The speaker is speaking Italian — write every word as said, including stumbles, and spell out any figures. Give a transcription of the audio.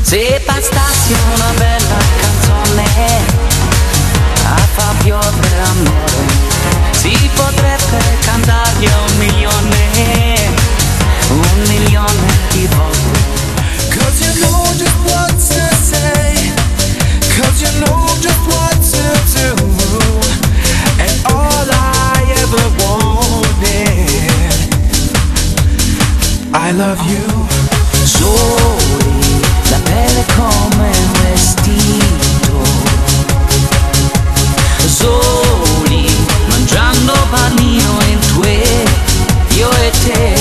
Se bastassi una bella canzone a far piovere amore, si potrebbe cantargli a un milione, un milione di volte. Cause you know just what to say, cause you know just what to do, and all I ever wanted, I love you. Soli, la pelle come un vestito, soli, mangiando panino in due, io e te.